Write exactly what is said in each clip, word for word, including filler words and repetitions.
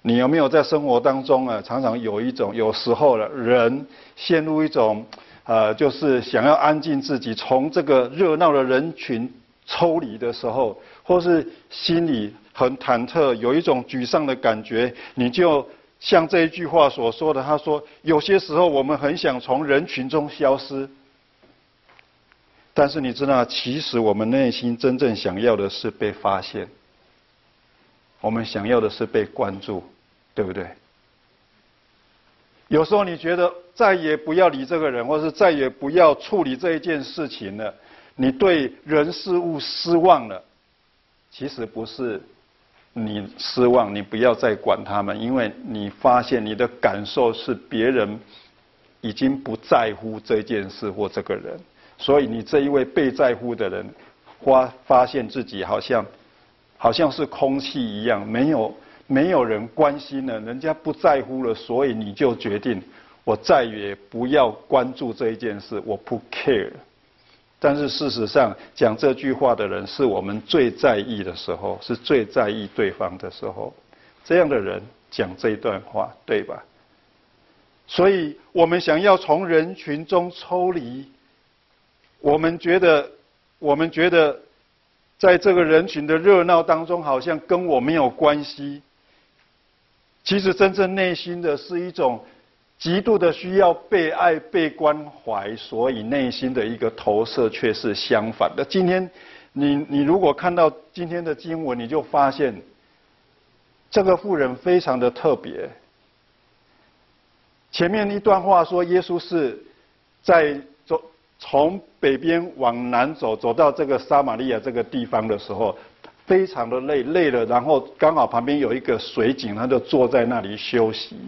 你有没有在生活当中啊，常常有一种有时候了，人陷入一种呃，就是想要安静自己，从这个热闹的人群抽离的时候，或是心里很忐忑，有一种沮丧的感觉，你就像这一句话所说的，他说，有些时候我们很想从人群中消失，但是你知道，其实我们内心真正想要的是被发现，我们想要的是被关注，对不对？有时候你觉得再也不要理这个人，或是再也不要处理这一件事情了，你对人事物失望了。其实不是你失望，你不要再管他们，因为你发现你的感受是别人已经不在乎这件事或这个人，所以你这一位被在乎的人，发发现自己好像好像是空气一样，没有没有人关心了，人家不在乎了，所以你就决定我再也不要关注这一件事，我不 care。但是事实上，讲这句话的人是我们最在意的时候，是最在意对方的时候。这样的人讲这一段话，对吧？所以我们想要从人群中抽离，我们觉得，我们觉得，在这个人群的热闹当中，好像跟我没有关系。其实真正内心的是一种极度的需要被爱、被关怀，所以内心的一个投射却是相反的。今天你你如果看到今天的经文，你就发现这个妇人非常的特别。前面一段话说，耶稣是在走从北边往南走，走到这个撒玛利亚这个地方的时候，非常的累，累了，然后刚好旁边有一个水井，他就坐在那里休息。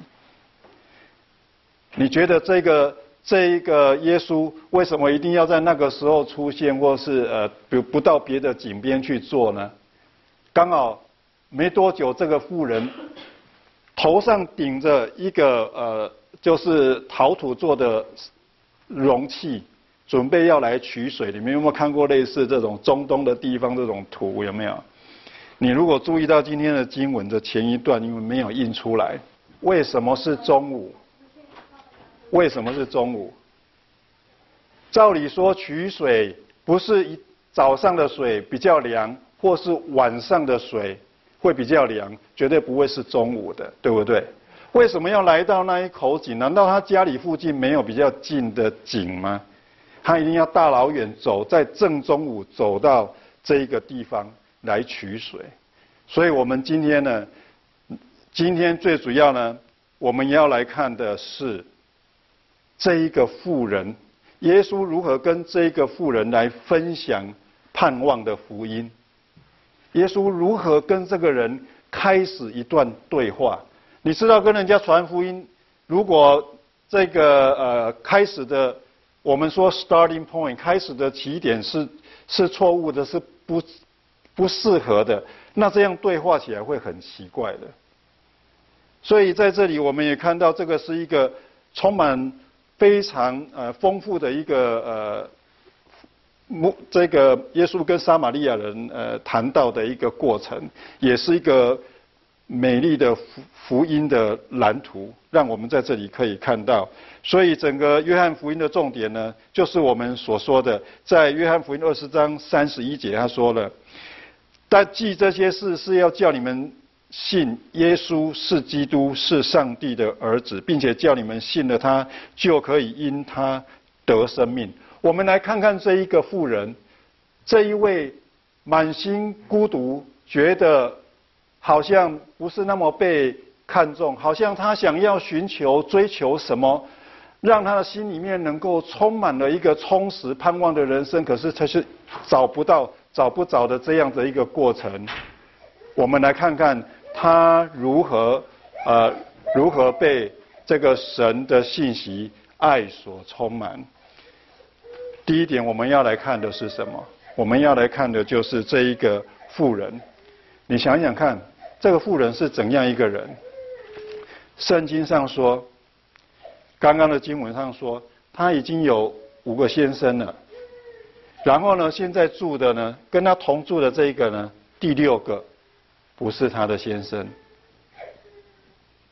你觉得这个这一个耶稣为什么一定要在那个时候出现，或是呃不不到别的井边去做呢？刚好没多久，这个妇人头上顶着一个呃就是陶土做的容器，准备要来取水。你们有没有看过类似这种中东的地方这种图？有没有？你如果注意到今天的经文的前一段，因为没有印出来，为什么是中午？为什么是中午？照理说取水不是一早上的水比较凉，或是晚上的水会比较凉，绝对不会是中午的，对不对？为什么要来到那一口井？难道他家里附近没有比较近的井吗？他一定要大老远走，在正中午走到这一个地方来取水。所以我们今天呢，今天最主要呢，我们要来看的是这一个妇人，耶稣如何跟这一个妇人来分享盼望的福音？耶稣如何跟这个人开始一段对话？你知道，跟人家传福音，如果这个呃开始的，我们说 starting point 开始的起点是是错误的，是不不适合的，那这样对话起来会很奇怪的。所以在这里我们也看到，这个是一个充满非常呃丰富的一个呃，这个耶稣跟撒玛利亚人呃谈到的一个过程，也是一个美丽的福福音的蓝图，让我们在这里可以看到。所以整个约翰福音的重点呢，就是我们所说的，在约翰福音二十章三十一节，他说了，但记这些事是要叫你们信耶稣是基督，是上帝的儿子，并且叫你们信了他，就可以因他得生命。我们来看看这一个妇人，这一位满心孤独，觉得好像不是那么被看重，好像他想要寻求追求什么，让他的心里面能够充满了一个充实盼望的人生，可是他是找不到找不着的这样的一个过程。我们来看看他如何呃如何被这个神的信息爱所充满。第一点我们要来看的是什么？我们要来看的就是这一个妇人。你想想看，这个妇人是怎样一个人？圣经上说，刚刚的经文上说，她已经有五个先生了，然后呢，现在住的呢，跟她同住的这一个呢，第六个不是她的先生。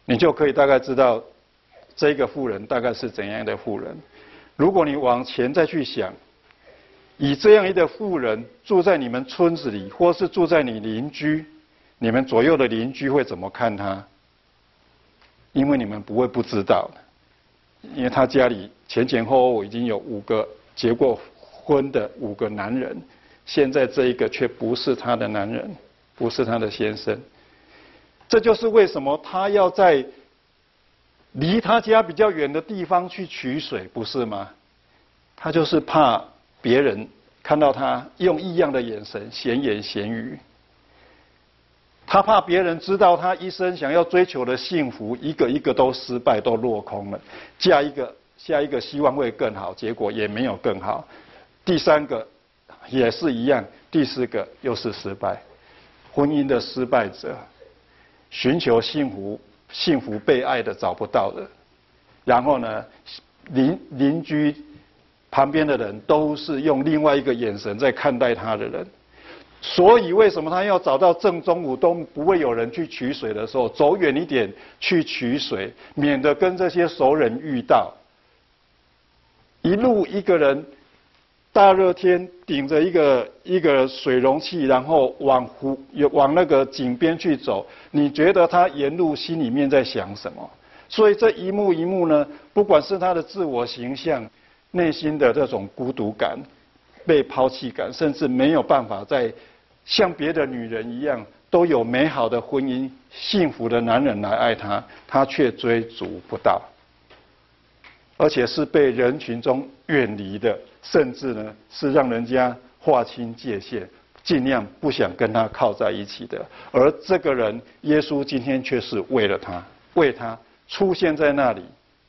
你就可以大概知道这个妇人大概是怎样的妇人。如果你往前再去想，以这样一个妇人住在你们村子里，或是住在你邻居，你们左右的邻居会怎么看她？因为你们不会不知道的，因为她家里前前后后已经有五个结过婚的五个男人，现在这一个却不是她的男人，不是她的先生。这就是为什么她要在离她家比较远的地方去取水，不是吗？她就是怕别人看到她用异样的眼神闲言闲语，她怕别人知道她一生想要追求的幸福一个一个都失败，都落空了。嫁一个下一个希望会更好，结果也没有更好。第三个也是一样，第四个又是失败。婚姻的失败者，寻求幸福幸福被爱的找不到的，然后呢，邻邻居旁边的人都是用另外一个眼神在看待他的人。所以为什么他要找到正中午都不会有人去取水的时候，走远一点去取水，免得跟这些熟人遇到。一路一个人大热天顶着一个一个水容器，然后往湖往那个井边去走，你觉得他沿路心里面在想什么？所以这一幕一幕呢，不管是他的自我形象、内心的这种孤独感、被抛弃感，甚至没有办法再像别的女人一样都有美好的婚姻、幸福的男人来爱她，她却追逐不到，而且是被人群中远离的，甚至呢是让人家划清界限，尽量不想跟他靠在一起的。而这个人，耶稣今天却是为了他，为他出现在那里，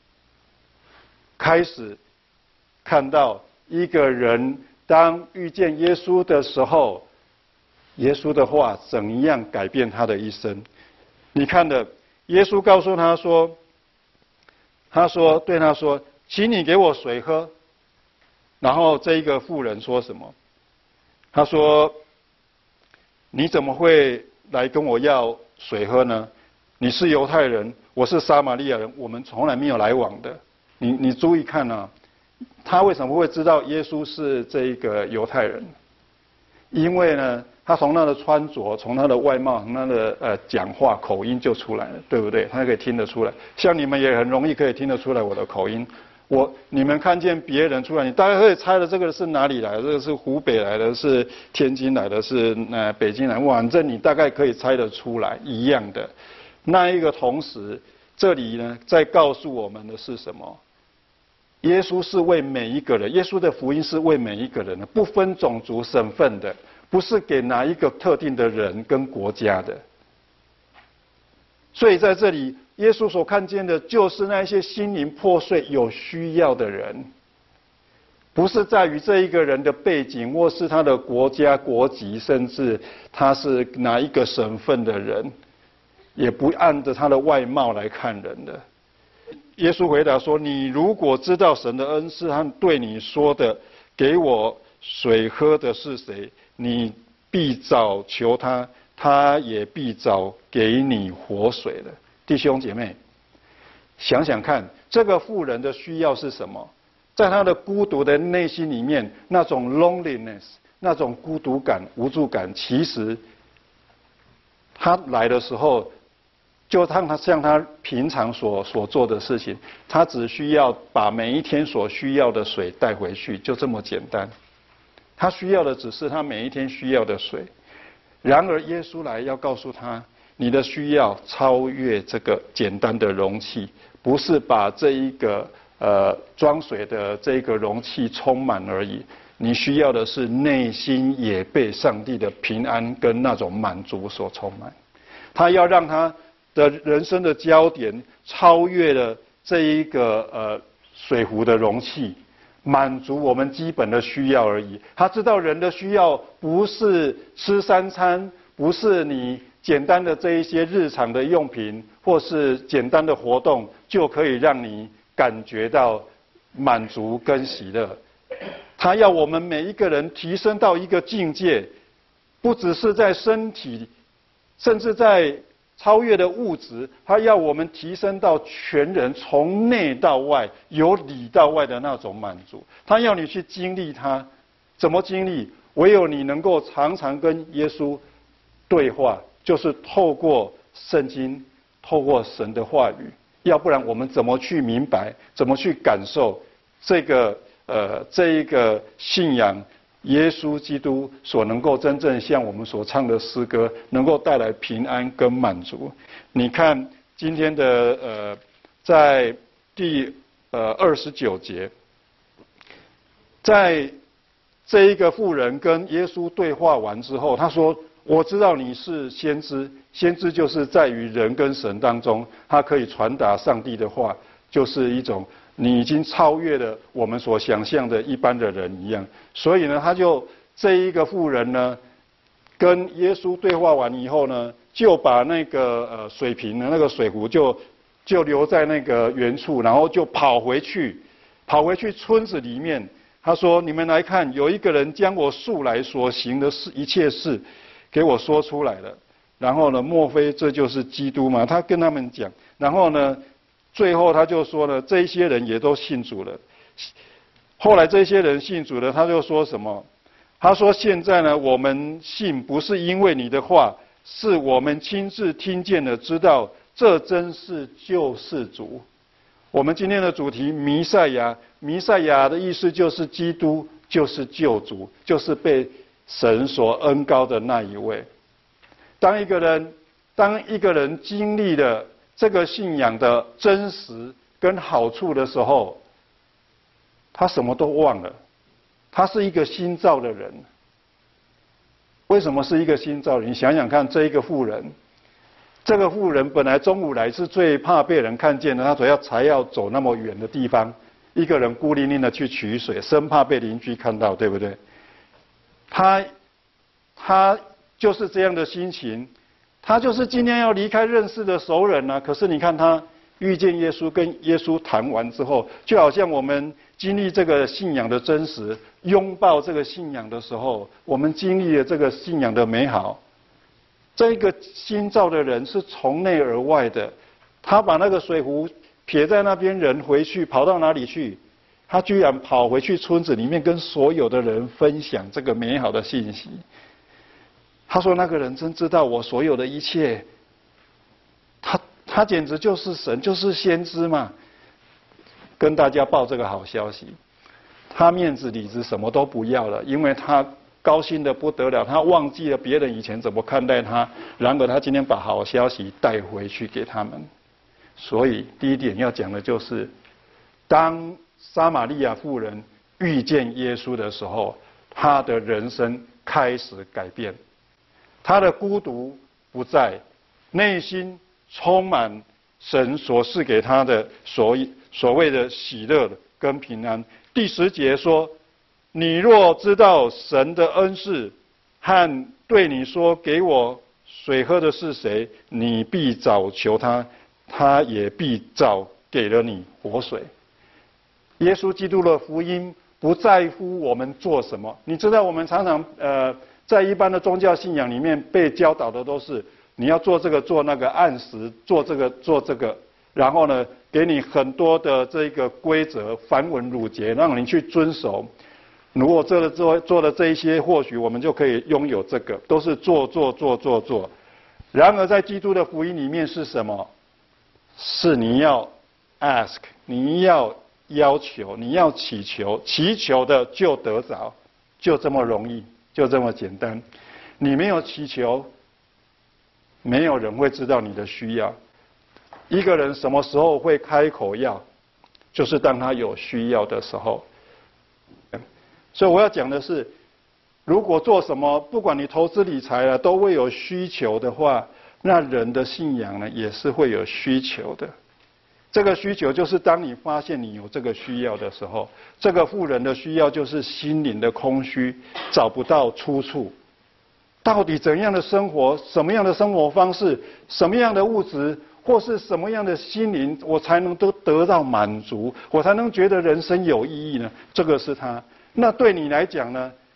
开始看到一个人当遇见耶稣的时候，耶稣的话怎样改变他的一生。你看的，耶稣告诉他说，他说对他说，请你给我水喝。然后这一个妇人说什么？他说，你怎么会来跟我要水喝呢？你是犹太人，我是撒玛利亚人，我们从来没有来往的。你你注意看啊，他为什么会知道耶稣是这一个犹太人？因为呢，他从他的穿着、从他的外貌、从他的呃讲话口音就出来了，对不对？他可以听得出来。像你们也很容易可以听得出来我的口音。我你们看见别人出来，你大概可以猜了这个是哪里来的？这个是湖北来的，是天津来的，是呃北京来的，反正你大概可以猜得出来一样的。那一个同时，这里呢在告诉我们的是什么？耶稣是为每一个人，耶稣的福音是为每一个人的，不分种族身份的，不是给哪一个特定的人跟国家的。所以在这里，耶稣所看见的就是那些心灵破碎、有需要的人，不是在于这一个人的背景，或是他的国家、国籍，甚至他是哪一个省份的人，也不按着他的外貌来看人的。耶稣回答说：“你如果知道神的恩赐和对你说的‘给我水喝的是谁’，你必早求他，他也必早给你活水了。”弟兄姐妹，想想看，这个妇人的需要是什么？在她的孤独的内心里面，那种 loneliness， 那种孤独感、无助感，其实她来的时候，就让她像她平常所所做的事情，她只需要把每一天所需要的水带回去，就这么简单。她需要的只是她每一天需要的水。然而耶稣来要告诉她，你的需要超越这个简单的容器，不是把这一个呃装水的这个容器充满而已，你需要的是内心也被上帝的平安跟那种满足所充满。他要让他的人生的焦点超越了这一个呃水壶的容器，满足我们基本的需要而已。他知道人的需要不是吃三餐，不是你简单的这一些日常的用品，或是简单的活动，就可以让你感觉到满足跟喜乐。他要我们每一个人提升到一个境界，不只是在身体，甚至在超越的物质，他要我们提升到全人，从内到外，由里到外的那种满足。他要你去经历它，怎么经历？唯有你能够常常跟耶稣对话，就是透过圣经，透过神的话语。要不然我们怎么去明白，怎么去感受这个呃这一个信仰？耶稣基督所能够真正像我们所唱的诗歌，能够带来平安跟满足。你看今天的呃，在第呃二十九节，在这一个妇人跟耶稣对话完之后，他说：“我知道你是先知，先知就是在于人跟神当中，他可以传达上帝的话，就是一种。”你已经超越了我们所想象的一般的人一样，所以呢，他就这一个妇人呢，跟耶稣对话完以后呢，就把那个呃水瓶的那个水壶就就留在那个原处，然后就跑回去，跑回去村子里面。他说：“你们来看，有一个人将我素来所行的事一切事，给我说出来了。然后呢，莫非这就是基督吗？”他跟他们讲，然后呢。最后他就说呢，这些人也都信主了。后来这些人信主了，他就说什么？他说：“现在呢，我们信不是因为你的话，是我们亲自听见了，知道这真是救世主。”我们今天的主题弥赛亚，弥赛亚的意思就是基督，就是救主，就是被神所恩膏的那一位。当一个人，当一个人经历了这个信仰的真实跟好处的时候，他什么都忘了，他是一个新造的人。为什么是一个新造人？你想想看，这一个妇人，这个妇人本来中午来是最怕被人看见的，她主要才要走那么远的地方，一个人孤零零的去取水，生怕被邻居看到，对不对？他他就是这样的心情。他就是今天要离开认识的熟人啊，可是你看他遇见耶稣，跟耶稣谈完之后，就好像我们经历这个信仰的真实，拥抱这个信仰的时候，我们经历了这个信仰的美好。这个新造的人是从内而外的，他把那个水壶撇在那边，人回去跑到哪里去？他居然跑回去村子里面，跟所有的人分享这个美好的信息。他说：“那个人真知道我所有的一切，他他简直就是神，就是先知嘛。”跟大家报这个好消息，他面子里子什么都不要了，因为他高兴得不得了，他忘记了别人以前怎么看待他，然而他今天把好消息带回去给他们。所以第一点要讲的就是，当撒玛利亚妇人遇见耶稣的时候，他的人生开始改变。他的孤独不在，内心充满神所赐给他的所所谓的喜乐跟平安。第十节说：“你若知道神的恩赐，和对你说给我水喝的是谁，你必早求他，他也必早给了你活水。”耶稣基督的福音不在乎我们做什么，你知道我们常常呃。在一般的宗教信仰里面被教导的都是你要做这个做那个，按时做这个做这个，然后呢给你很多的这个规则繁文缛节让你去遵守。如果做了做做了这一些，或许我们就可以拥有这个，都是做做做做做。然而在基督的福音里面是什么？是你要 ask， 你要要求，你要祈求，祈求的就得着，就这么容易。就这么简单，你没有祈求，没有人会知道你的需要。一个人什么时候会开口要，就是当他有需要的时候。所以我要讲的是，如果做什么，不管你投资理财了，都会有需求的话，那人的信仰呢，也是会有需求的。这个需求就是当你发现你有这个需要的时候，这个妇人的需要就是心灵的空虚，找不到出处。到底怎样的生活，什么样的生活方式，什么样的物质，或是什么样的心灵，我才能都得到满足，我才能觉得人生有意义呢？这个是他。那对你来讲呢？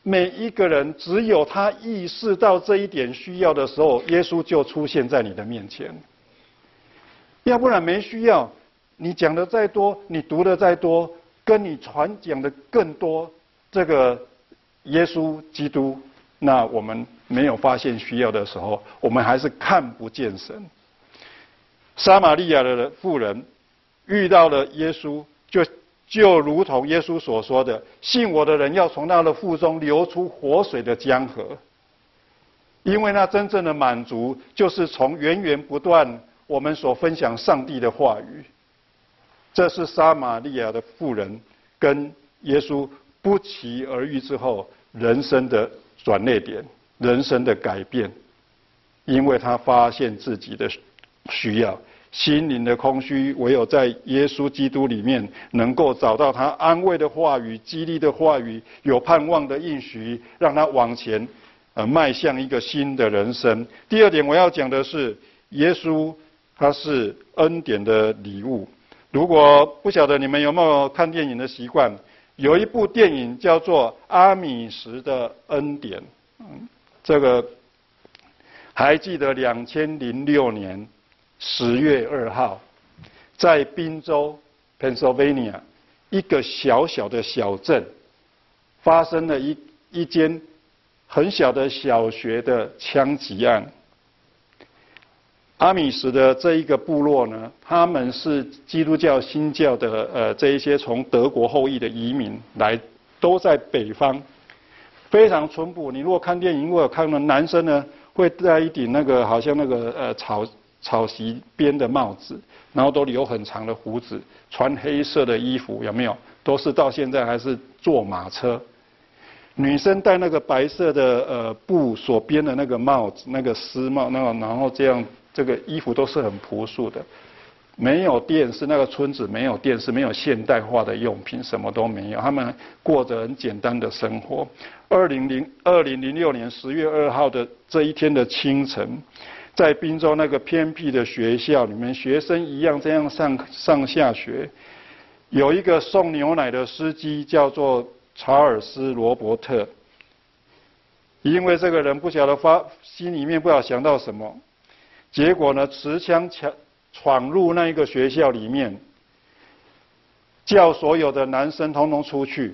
每一个人只有他意识到这一点需要的时候，耶稣就出现在你的面前。要不然没需要，你讲的再多，你读的再多，跟你传讲的更多，这个耶稣基督，那我们没有发现需要的时候，我们还是看不见神。撒玛利亚的妇人遇到了耶稣，就就如同耶稣所说的，信我的人要从他的腹中流出活水的江河。因为那真正的满足，就是从源源不断我们所分享上帝的话语。这是撒玛利亚的妇人跟耶稣不期而遇之后人生的转捩点，人生的改变。因为他发现自己的需要，心灵的空虚，唯有在耶稣基督里面能够找到他安慰的话语、激励的话语、有盼望的应许，让他往前呃迈向一个新的人生。第二点我要讲的是，耶稣他是恩典的礼物。如果不晓得你们有没有看电影的习惯，有一部电影叫做《阿米什的恩典》。嗯，这个还记得两千零六年十月二号，在宾州 Pennsylvania 一个小小的小镇，发生了一一间很小的小学的枪击案。阿米什的这一个部落呢，他们是基督教新教的呃这一些从德国后裔的移民来，都在北方，非常淳朴。你如果看电影，如果有看到男生呢会戴一顶那个好像那个呃草草席边的帽子，然后都留很长的胡子，穿黑色的衣服，有没有？都是到现在还是坐马车。女生戴那个白色的呃布所编的那个帽子，那个丝帽，那个然后这样。这个衣服都是很朴素的，没有电视，那个村子没有电视，没有现代化的用品，什么都没有，他们过着很简单的生活。二零零二零零六年十月二号的这一天的清晨，在宾州那个偏僻的学校里面，学生一样这样上上下学，有一个送牛奶的司机叫做查尔斯·罗伯特，因为这个人不晓得发心里面不晓得想到什么。结果呢，持枪抢闯入那一个学校里面，叫所有的男生通通出去，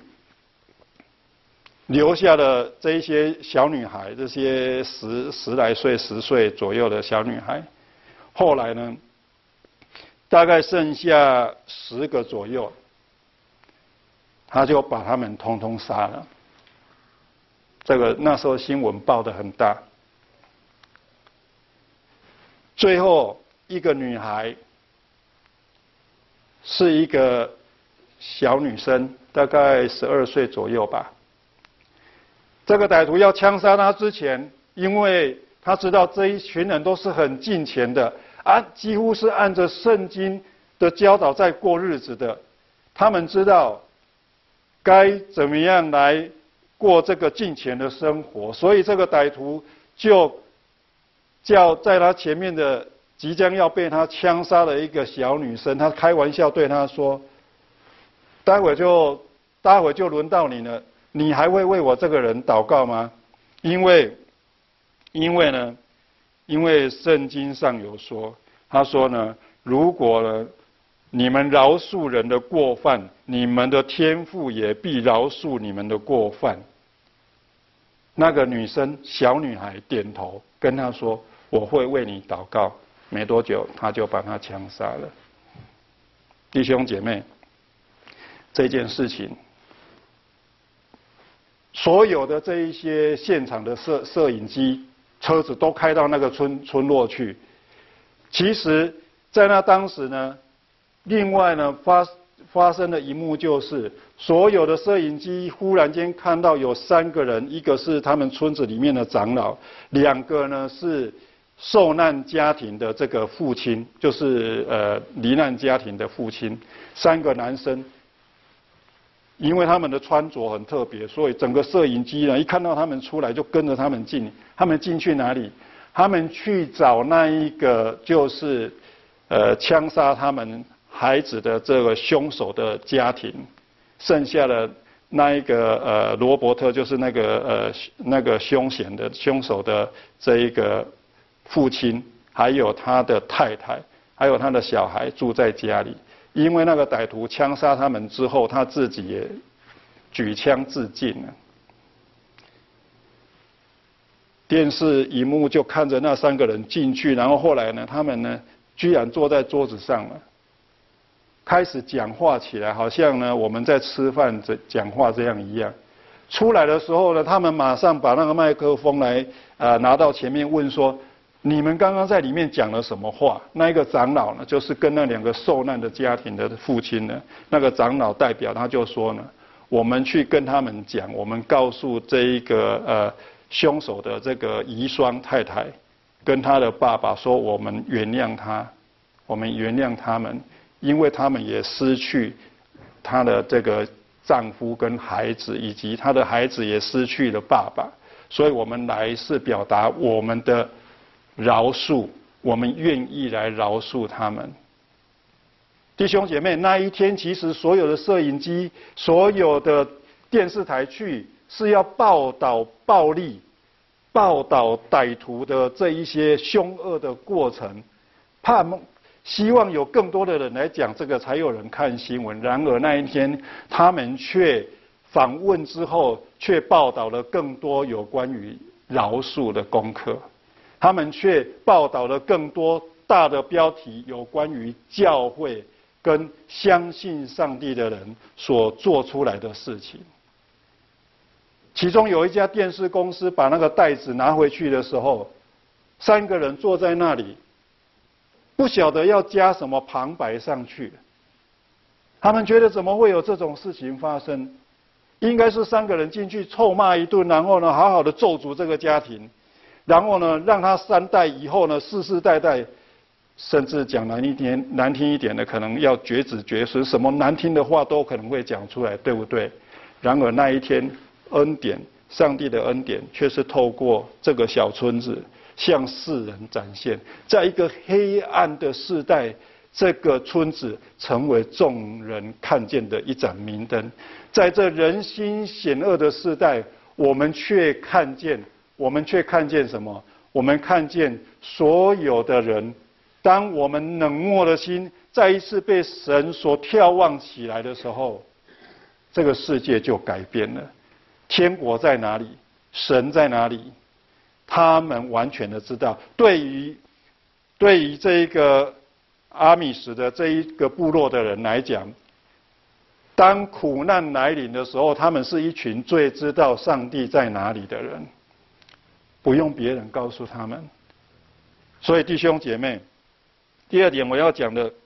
留下了这一些小女孩，这些十十来岁、十岁左右的小女孩。后来呢，大概剩下十个左右，他就把他们通通杀了。这个那时候新闻报得很大。最后一个女孩是一个小女生，大概十二岁左右吧。这个歹徒要枪杀她之前，因为他知道这一群人都是很敬虔的，啊，几乎是按着圣经的教导在过日子的，他们知道该怎么样来过这个敬虔的生活，所以这个歹徒就叫在他前面的即将要被他枪杀的一个小女生，他开玩笑对她说：“待会就待会就轮到你了，你还会为我这个人祷告吗？因为，因为呢，因为圣经上有说，他说呢，如果呢你们饶恕人的过犯，你们的天父也必饶恕你们的过犯。”那个女生小女孩点头跟他说：“我会为你祷告。”没多久，他就把他枪杀了。弟兄姐妹，这件事情，所有的这一些现场的摄摄影机、车子都开到那个村村落去。其实，在那当时呢，另外呢发发生的一幕就是，所有的摄影机忽然间看到有三个人，一个是他们村子里面的长老，两个呢是受难家庭的这个父亲，就是呃罹难家庭的父亲，三个男生，因为他们的穿着很特别，所以整个摄影机呢一看到他们出来就跟着他们进。他们进去哪里？他们去找那一个就是呃枪杀他们孩子的这个凶手的家庭，剩下的那一个呃罗伯特就是那个呃那个凶险的凶手的这一个父亲，还有他的太太，还有他的小孩住在家里。因为那个歹徒枪杀他们之后，他自己也举枪自尽了。电视荧幕就看着那三个人进去，然后后来呢，他们呢居然坐在桌子上了，开始讲话起来，好像呢我们在吃饭这讲话这样一样。出来的时候呢，他们马上把那个麦克风来呃拿到前面问说：“你们刚刚在里面讲了什么话？”那一个长老呢，就是跟那两个受难的家庭的父亲呢，那个长老代表他就说呢：“我们去跟他们讲，我们告诉这一个呃。”凶手的这个遗孀太太跟他的爸爸说：“我们原谅他，我们原谅他们，因为他们也失去他的这个丈夫跟孩子，以及他的孩子也失去了爸爸，所以我们来是表达我们的饶恕，我们愿意来饶恕他们。”弟兄姐妹，那一天其实所有的摄影机、所有的电视台去是要报道暴力、报道歹徒的这一些凶恶的过程，怕希望有更多的人来讲这个，才有人看新闻。然而那一天，他们却访问之后，却报道了更多有关于饶恕的功课，他们却报道了更多大的标题，有关于教会跟相信上帝的人所做出来的事情。其中有一家电视公司把那个袋子拿回去的时候，三个人坐在那里，不晓得要加什么旁白上去。他们觉得怎么会有这种事情发生？应该是三个人进去臭骂一顿，然后呢，好好的咒诅这个家庭，然后呢，让他三代以后呢，世世代代，甚至讲难一点、难听一点的，可能要绝子绝孙，什么难听的话都可能会讲出来，对不对？然而那一天，恩典，上帝的恩典，却是透过这个小村子向世人展现，在一个黑暗的世代，这个村子成为众人看见的一盏明灯。在这人心险恶的世代，我们却看见，我们却看见什么？我们看见所有的人，当我们冷漠的心再一次被神所眺望起来的时候，这个世界就改变了。天国在哪里？神在哪里？他们完全的知道。对于对于这一个阿米什的这一个部落的人来讲，当苦难来临的时候，他们是一群最知道上帝在哪里的人，不用别人告诉他们。所以弟兄姐妹，第二点我要讲的，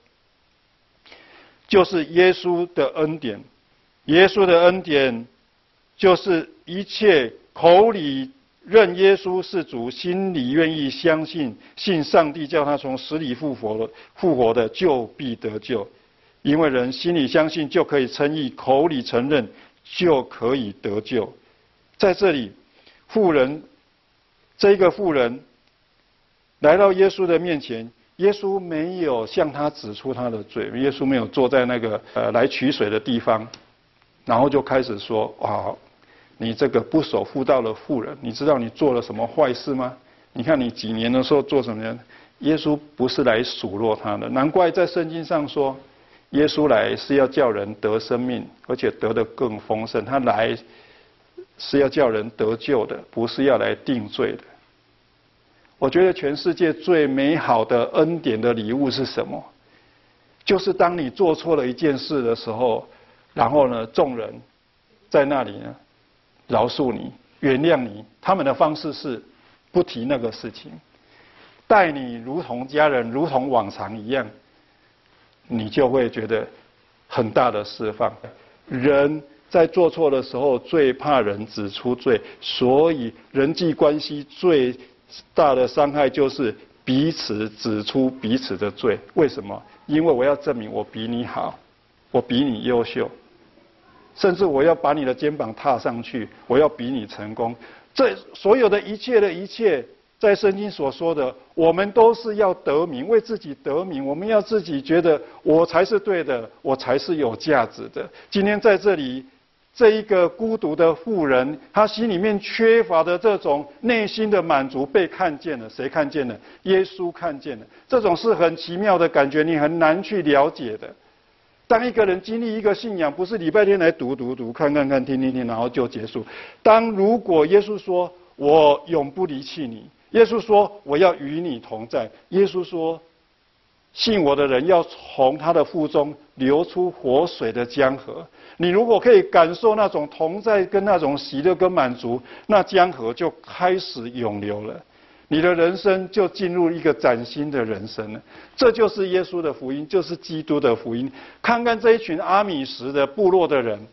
就是耶稣的恩典。耶稣的恩典就是一切口里认耶稣是主，心里愿意相信，信上帝叫他从死里复活了，复活的就必得救。因为人心里相信就可以称义，口里承认就可以得救。在这里，妇人这个妇人来到耶稣的面前，耶稣没有向他指出他的罪，耶稣没有坐在那个呃来取水的地方，然后就开始说：哇，你这个不守妇道的妇人，你知道你做了什么坏事吗？你看你几年的时候做什么呢？耶稣不是来数落他的，难怪在圣经上说，耶稣来是要叫人得生命，而且得得更丰盛。他来是要叫人得救的，不是要来定罪的。我觉得全世界最美好的恩典的礼物是什么？就是当你做错了一件事的时候，然后呢，众人在那里呢饶恕你、原谅你。他们的方式是不提那个事情，待你如同家人，如同往常一样，你就会觉得很大的释放。人在做错的时候最怕人指出罪，所以人际关系最大的伤害就是彼此指出彼此的罪。为什么？因为我要证明我比你好，我比你优秀，甚至我要把你的肩膀踏上去，我要比你成功。这所有的一切的一切，在圣经所说的，我们都是要得名，为自己得名。我们要自己觉得我才是对的，我才是有价值的。今天在这里， 这一个孤独的妇人，她心里面缺乏的这种内心的满足被看见了。谁看见了？耶稣看见了。这种是很奇妙的感觉，你很难去了解的。当一个人经历一个信仰，不是礼拜天来读读读、看看看、听听听，然后就结束。当如果耶稣说我永不离弃你，耶稣说我要与你同在，耶稣说信我的人要从他的腹中流出活水的江河。你如果可以感受那种同在跟那种喜乐跟满足，那江河就开始涌流了，你的人生就进入一个崭新的人生了。这就是耶稣的福音，就是基督的福音。看看这一群阿米什的部落的人，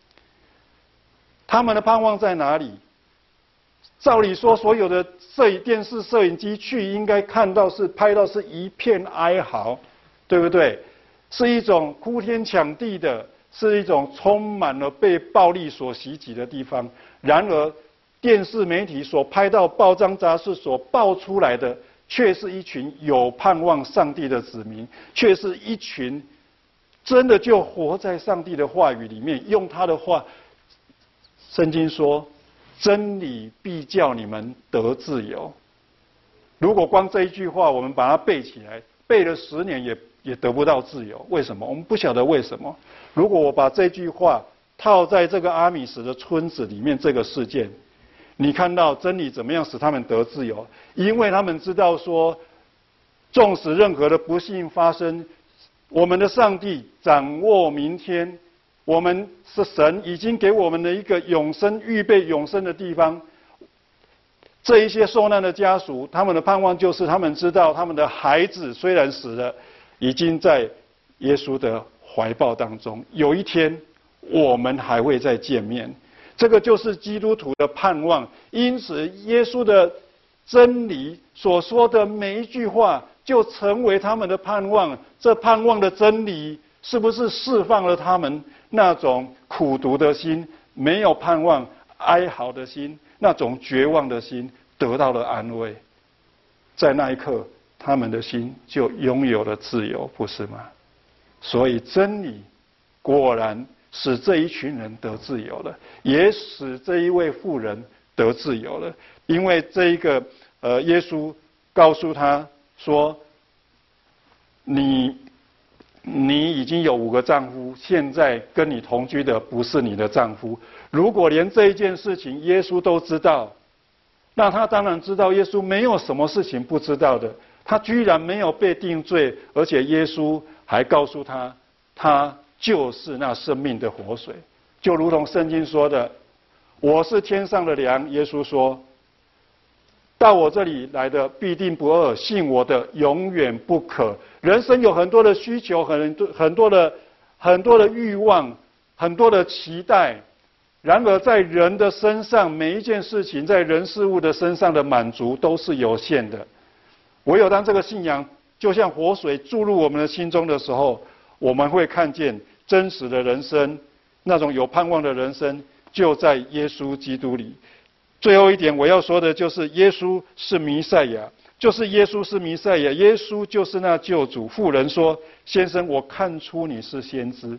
他们的盼望在哪里？照理说，所有的摄影电视摄影机去应该看到是拍到是一片哀嚎，对不对？是一种哭天抢地的，是一种充满了被暴力所袭击的地方。然而，电视媒体所拍到、报章杂志所报出来的，却是一群有盼望上帝的子民，却是一群真的就活在上帝的话语里面。用他的话，圣经说，真理必叫你们得自由。如果光这一句话我们把它背起来，背了十年也也得不到自由。为什么？我们不晓得为什么。如果我把这句话套在这个阿米什的村子里面这个事件，你看到真理怎么样使他们得自由？因为他们知道说，纵使任何的不幸发生，我们的上帝掌握明天，我们是神已经给我们的一个永生、预备永生的地方。这一些受难的家属，他们的盼望就是他们知道他们的孩子虽然死了，已经在耶稣的怀抱当中，有一天我们还会再见面。这个就是基督徒的盼望。因此耶稣的真理所说的每一句话就成为他们的盼望。这盼望的真理是不是释放了他们那种苦毒的心、没有盼望、哀嚎的心、那种绝望的心得到了安慰？在那一刻，他们的心就拥有了自由，不是吗？所以真理果然使这一群人得自由了，也使这一位妇人得自由了。因为这一个呃，耶稣告诉他说，你你已经有五个丈夫，现在跟你同居的不是你的丈夫。如果连这一件事情耶稣都知道，那他当然知道耶稣没有什么事情不知道的。他居然没有被定罪，而且耶稣还告诉他，他就是那生命的活水。就如同圣经说的，我是天上的粮。耶稣说，到我这里来的必定不饿，信我的永远不渴。人生有很多的需求，很多很多的很多的欲望，很多的期待。然而在人的身上，每一件事情在人事物的身上的满足都是有限的。唯有当这个信仰就像活水注入我们的心中的时候，我们会看见真实的人生，那种有盼望的人生就在耶稣基督里。最后一点我要说的就是耶稣是弥赛亚，就是耶稣是弥赛亚，耶稣就是那救主。妇人说，先生，我看出你是先知。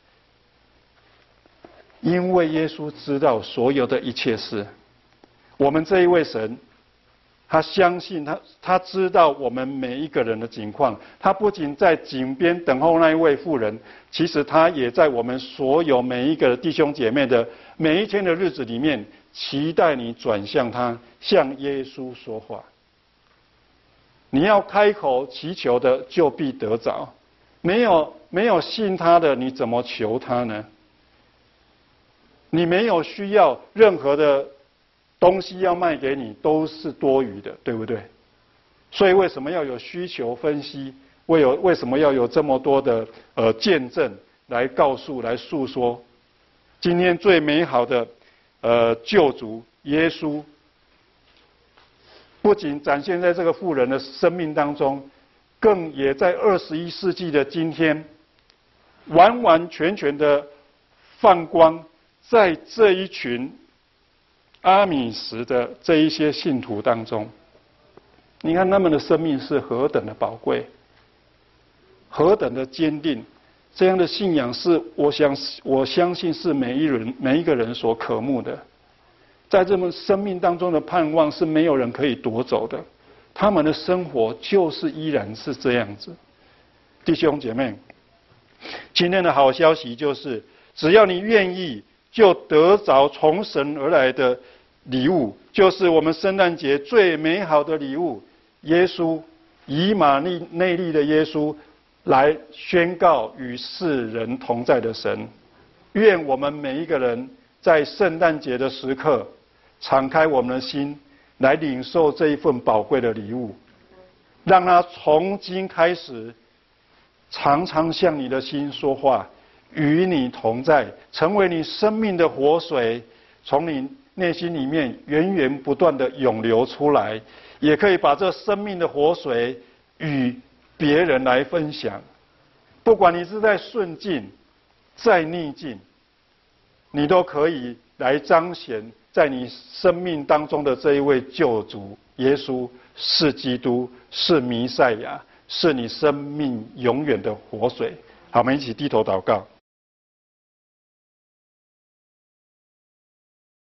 因为耶稣知道所有的一切事，我们这一位神，他相信他，他知道我们每一个人的境况。他不仅在井边等候那一位妇人，其实他也在我们所有每一个弟兄姐妹的每一天的日子里面，期待你转向他，向耶稣说话。你要开口祈求的，就必得着。没有没有信他的，你怎么求他呢？你没有需要任何的东西要卖给你，都是多余的，对不对？所以为什么要有需求分析？为有为什么要有这么多的呃见证来告诉、来诉说？今天最美好的呃救主耶稣，不仅展现在这个妇人的生命当中，更也在二十一世纪的今天，完完全全的放光在这一群阿米什的这一些信徒当中。你看他们的生命是何等的宝贵，何等的坚定， 这样的信仰是我想我相信是每一人每一个人所渴慕的。在这么生命当中的盼望是没有人可以夺走的，他们的生活就是依然是这样子。弟兄姐妹，今天的好消息就是，只要你愿意，就得着从神而来的礼物，就是我们圣诞节最美好的礼物——耶稣，以马内内利的耶稣，来宣告与世人同在的神。愿我们每一个人在圣诞节的时刻，敞开我们的心，来领受这一份宝贵的礼物，让它从今开始，常常向你的心说话，与你同在，成为你生命的活水，从你内心里面源源不断的涌流出来，也可以把这生命的活水与别人来分享。不管你是在顺境，在逆境，你都可以来彰显在你生命当中的这一位救主耶稣，是基督，是弥赛亚，是你生命永远的活水。好，我们一起低头祷告。